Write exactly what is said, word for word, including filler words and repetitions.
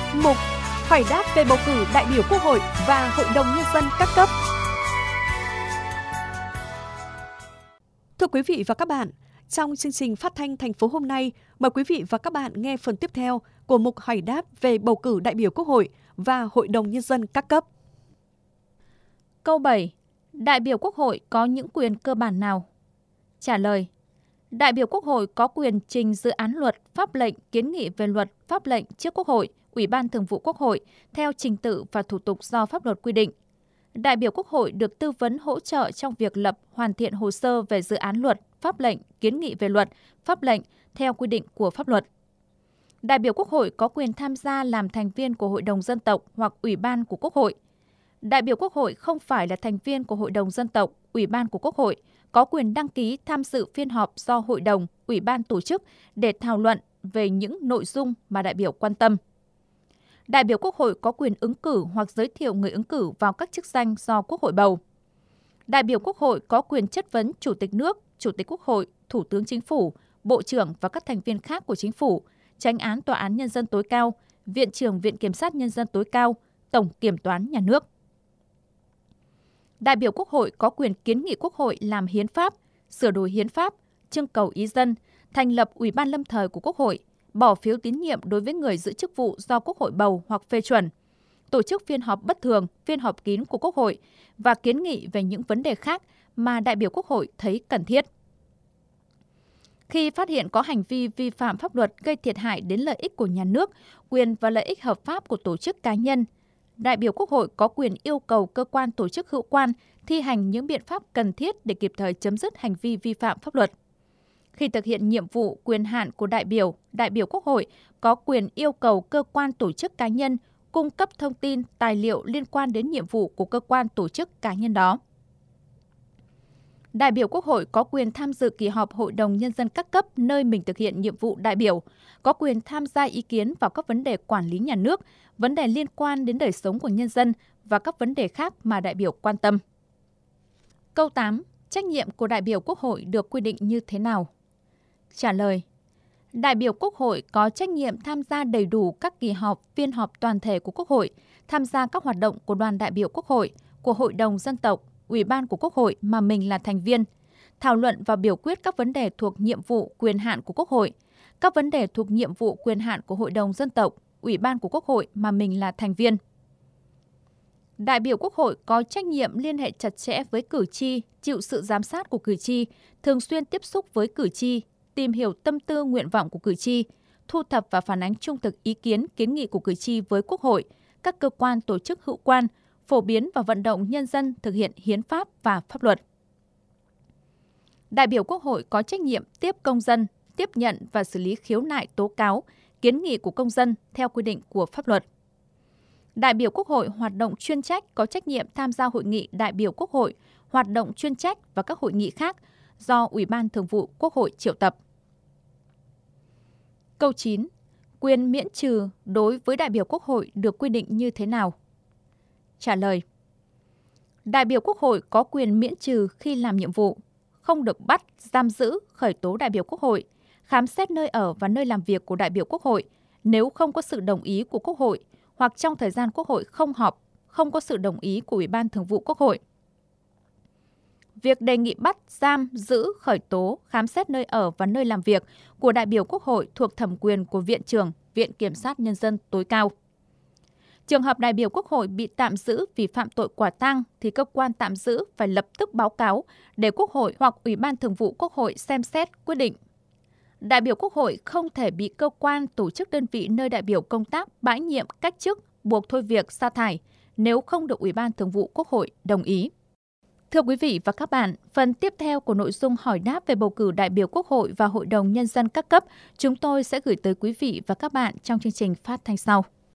Mục Hỏi đáp về bầu cử đại biểu Quốc hội và Hội đồng Nhân dân các cấp. Thưa quý vị và các bạn, trong chương trình phát thanh thành phố hôm nay, mời quý vị và các bạn nghe phần tiếp theo của mục hỏi đáp về bầu cử đại biểu Quốc hội và Hội đồng Nhân dân các cấp. Câu bảy. Đại biểu Quốc hội có những quyền cơ bản nào? Trả lời. Đại biểu Quốc hội có quyền trình dự án luật, pháp lệnh, kiến nghị về luật, pháp lệnh trước Quốc hội, Ủy ban Thường vụ Quốc hội theo trình tự và thủ tục do pháp luật quy định. Đại biểu Quốc hội được tư vấn hỗ trợ trong việc lập, hoàn thiện hồ sơ về dự án luật, pháp lệnh, kiến nghị về luật, pháp lệnh theo quy định của pháp luật. Đại biểu Quốc hội có quyền tham gia làm thành viên của Hội đồng Dân tộc hoặc Ủy ban của Quốc hội. Đại biểu Quốc hội không phải là thành viên của Hội đồng Dân tộc, Ủy ban của Quốc hội, có quyền đăng ký tham dự phiên họp do Hội đồng, Ủy ban tổ chức để thảo luận về những nội dung mà đại biểu quan tâm. Đại biểu Quốc hội có quyền ứng cử hoặc giới thiệu người ứng cử vào các chức danh do Quốc hội bầu. Đại biểu Quốc hội có quyền chất vấn Chủ tịch nước, Chủ tịch Quốc hội, Thủ tướng Chính phủ, Bộ trưởng và các thành viên khác của Chính phủ, Chánh án Tòa án Nhân dân tối cao, Viện trưởng Viện Kiểm sát Nhân dân tối cao, Tổng Kiểm toán Nhà nước. Đại biểu Quốc hội có quyền kiến nghị Quốc hội làm hiến pháp, sửa đổi hiến pháp, trưng cầu ý dân, thành lập Ủy ban lâm thời của Quốc hội, bỏ phiếu tín nhiệm đối với người giữ chức vụ do Quốc hội bầu hoặc phê chuẩn, tổ chức phiên họp bất thường, phiên họp kín của Quốc hội và kiến nghị về những vấn đề khác mà đại biểu Quốc hội thấy cần thiết. Khi phát hiện có hành vi vi phạm pháp luật gây thiệt hại đến lợi ích của nhà nước, quyền và lợi ích hợp pháp của tổ chức cá nhân, đại biểu Quốc hội có quyền yêu cầu cơ quan tổ chức hữu quan thi hành những biện pháp cần thiết để kịp thời chấm dứt hành vi vi phạm pháp luật. Khi thực hiện nhiệm vụ quyền hạn của đại biểu, đại biểu Quốc hội có quyền yêu cầu cơ quan tổ chức cá nhân cung cấp thông tin, tài liệu liên quan đến nhiệm vụ của cơ quan tổ chức cá nhân đó. Đại biểu Quốc hội có quyền tham dự kỳ họp Hội đồng Nhân dân các cấp nơi mình thực hiện nhiệm vụ đại biểu, có quyền tham gia ý kiến vào các vấn đề quản lý nhà nước, vấn đề liên quan đến đời sống của nhân dân và các vấn đề khác mà đại biểu quan tâm. Câu tám. Trách nhiệm của đại biểu Quốc hội được quy định như thế nào? Trả lời. Đại biểu Quốc hội có trách nhiệm tham gia đầy đủ các kỳ họp, phiên họp toàn thể của Quốc hội, tham gia các hoạt động của đoàn đại biểu Quốc hội, của Hội đồng Dân tộc, Ủy ban của Quốc hội mà mình là thành viên, thảo luận và biểu quyết các vấn đề thuộc nhiệm vụ quyền hạn của Quốc hội, các vấn đề thuộc nhiệm vụ quyền hạn của Hội đồng Dân tộc, Ủy ban của Quốc hội mà mình là thành viên. Đại biểu Quốc hội có trách nhiệm liên hệ chặt chẽ với cử tri, chịu sự giám sát của cử tri, thường xuyên tiếp xúc với cử tri, tìm hiểu tâm tư nguyện vọng của cử tri, thu thập và phản ánh trung thực ý kiến, kiến nghị của cử tri với Quốc hội, các cơ quan tổ chức hữu quan, phổ biến và vận động nhân dân thực hiện hiến pháp và pháp luật. Đại biểu Quốc hội có trách nhiệm tiếp công dân, tiếp nhận và xử lý khiếu nại tố cáo, kiến nghị của công dân theo quy định của pháp luật. Đại biểu Quốc hội hoạt động chuyên trách có trách nhiệm tham gia hội nghị đại biểu Quốc hội, hoạt động chuyên trách và các hội nghị khác do Ủy ban Thường vụ Quốc hội triệu tập. Câu chín. Quyền miễn trừ đối với đại biểu Quốc hội được quy định như thế nào? Trả lời. Đại biểu Quốc hội có quyền miễn trừ khi làm nhiệm vụ, không được bắt, giam giữ, khởi tố đại biểu Quốc hội, khám xét nơi ở và nơi làm việc của đại biểu Quốc hội nếu không có sự đồng ý của Quốc hội hoặc trong thời gian Quốc hội không họp, không có sự đồng ý của Ủy ban Thường vụ Quốc hội. Việc đề nghị bắt, giam, giữ, khởi tố, khám xét nơi ở và nơi làm việc của đại biểu Quốc hội thuộc thẩm quyền của Viện trưởng, Viện Kiểm sát Nhân dân tối cao. Trường hợp đại biểu Quốc hội bị tạm giữ vì phạm tội quả tang thì cơ quan tạm giữ phải lập tức báo cáo để Quốc hội hoặc Ủy ban Thường vụ Quốc hội xem xét quyết định. Đại biểu Quốc hội không thể bị cơ quan, tổ chức đơn vị nơi đại biểu công tác bãi nhiệm, cách chức, buộc thôi việc, sa thải nếu không được Ủy ban Thường vụ Quốc hội đồng ý. Thưa quý vị và các bạn, phần tiếp theo của nội dung hỏi đáp về bầu cử đại biểu Quốc hội và Hội đồng Nhân dân các cấp chúng tôi sẽ gửi tới quý vị và các bạn trong chương trình phát thanh sau.